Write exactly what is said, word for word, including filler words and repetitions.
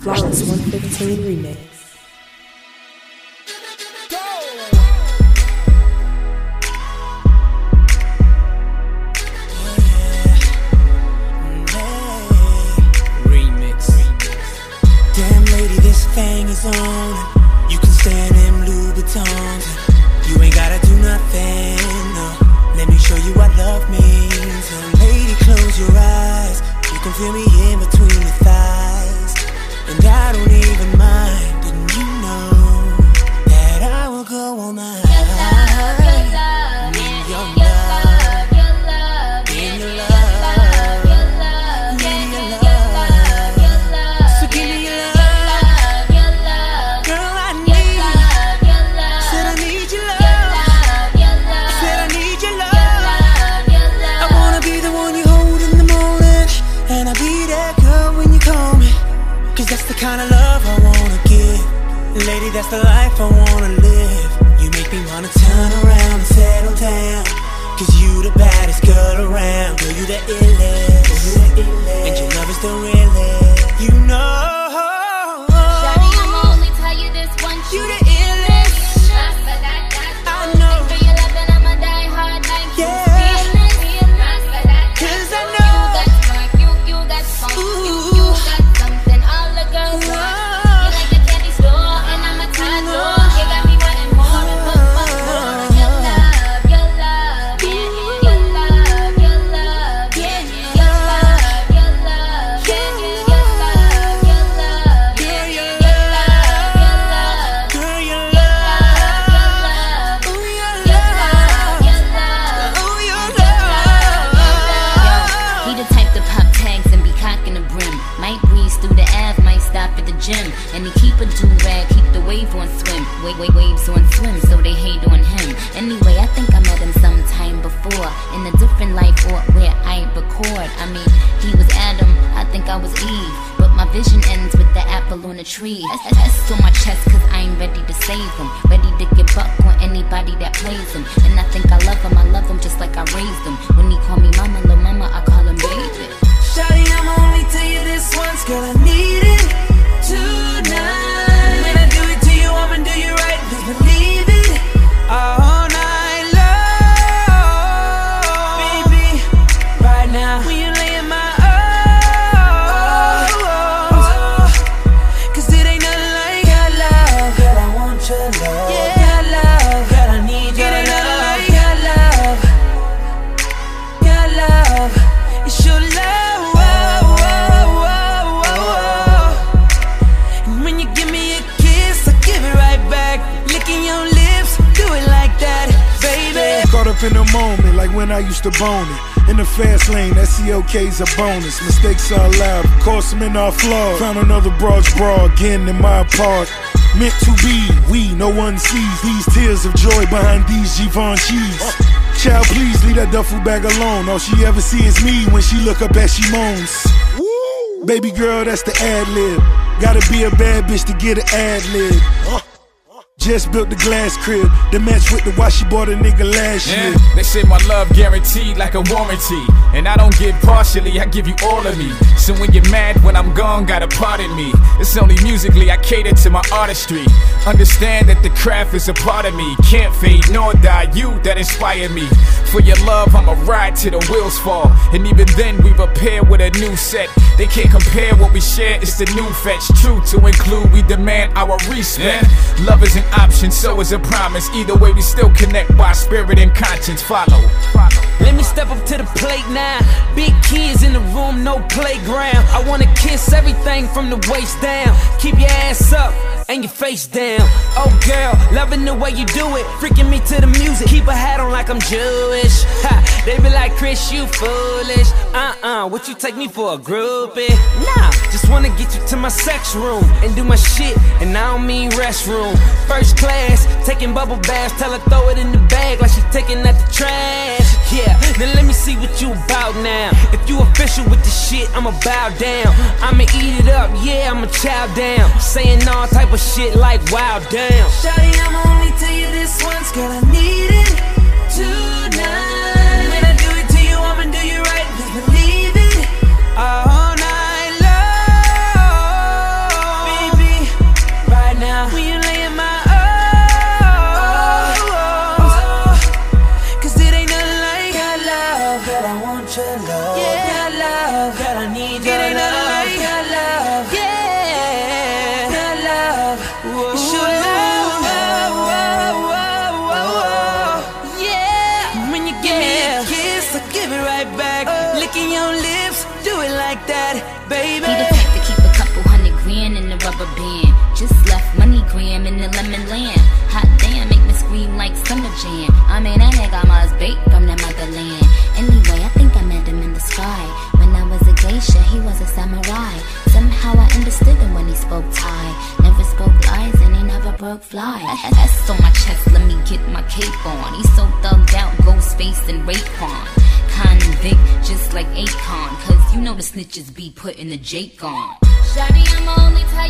Flawless one fifteen remix. Damn lady, this thing is on. You can stand them Louboutins. You ain't gotta do nothing, no. Let me show you what love means. So lady, close your eyes. You can feel me in between your thighs. And I don't even mind. Didn't you know that I will go all night? Your love, your love, your love, in your love. That's the kind of love I wanna give. Lady, that's the life I wanna live. You make me wanna turn around and settle down. Cause you the baddest girl around. Girl, you the illest. And your love is the realest. You know. Shawty, I'ma only tell you this once. You the illest. I know. For your love and I'ma die hard like you. Yeah. Cause I know. You got spark, you, you got funk, you, you got something all the girls want. You like a candy store and I'm a toddler. You got me wanting more and more, more, more. Your love, your love, yeah, your love, your love, yeah, your love, your love, yeah, your love, your love, Girl, yeah, your your love. love, Girl, your your love. love, Ooh, your your love. love, your love. Ooh, your love. He the type to pop tags and be cocking the brim. Might breeze through the Ave, might stop at the gym. And he keep a do-rag, keep the wave on swim. Wait, wait, waves on swim, so they hate on him. Anyway, I think I met him sometime before. In a different life or where I record. I mean, he was Adam, I think I was Eve. But my vision ends with the apple on the tree. S S on my chest cause I ain't ready to save him. Ready to give up on anybody that plays him. And I think I love him, I love him just like I raised him. When he call me mama, little mama, I call him baby. Shawty, I'ma only tell you this once, girl, I need it tonight. When I do it to you, I'ma do you right, please believe it. All night long, baby, right now. When you lay in my arms, cause it ain't nothing like your love. Girl, I want your love. Yeah, your love. Girl, I need your love. It ain't nothing like your love. Your love. It's your love. Caught up in the moment, like when I used to bone it. In the fast lane, that C O K's a bonus. Mistakes are allowed, of course men are flawed. Found another broad's bra again in my part. Meant to be, we, no one sees these tears of joy behind these Givenchy's. Child, please leave that duffel bag alone. All she ever see is me when she look up as she moans. Woo! Baby girl, that's the ad-lib. Gotta be a bad bitch to get an ad-lib. Just built the glass crib, the match with the watch she bought a nigga last yeah, year. They say my love guaranteed like a warranty. And I don't give partially, I give you all of me. So when you're mad when I'm gone, gotta pardon me. It's only musically I cater to my artistry. Understand that the craft is a part of me. Can't fade nor die, you that inspire me. For your love, I'ma ride till the wheels fall. And even then we repair with a new set. They can't compare what we share, it's the new fetch. True to include, we demand our respect. Yeah. Love is an option, so is a promise. Either way we still connect by spirit and conscience. Follow, follow. Let me step up to the plate now. Big kids in the room, no playground. I wanna kiss everything from the waist down. Keep your ass up and your face down. Oh girl, loving the way you do it. Freaking me to the music. Keep a hat on like I'm Jewish. Ha, they be like, Chris, you foolish. Uh-uh, what you take me for a groupie? Nah, just wanna get you to my sex room and do my shit, and I don't mean restroom. First class, taking bubble baths. Tell her throw it in the bag like she taking out the trash. Yeah, then let me see what you about now. If you official with the shit, I'ma bow down. I'ma eat it up, yeah, I'ma chow down. Saying all type of shit like wow, damn. Shawty, I'ma only tell you this once, girl, I need it tonight. When I do it to you, I'ma do you right, please believe it. All night long. rubber band. Just left money gram in the lemon lamb. Hot damn, make me scream like summer jam. I mean, that nigga must bake from the motherland. Anyway, I think I met him in the sky. When I was a geisha, he was a samurai. Somehow I understood him when he spoke Thai. Never spoke lies and he never broke fly. That's on my chest, let me get my cape on. He's so thugged out, Ghostface and Raekwon. Convict, just like Akon. Cause you know the snitches be putting the Jake on. Shawty, I'm only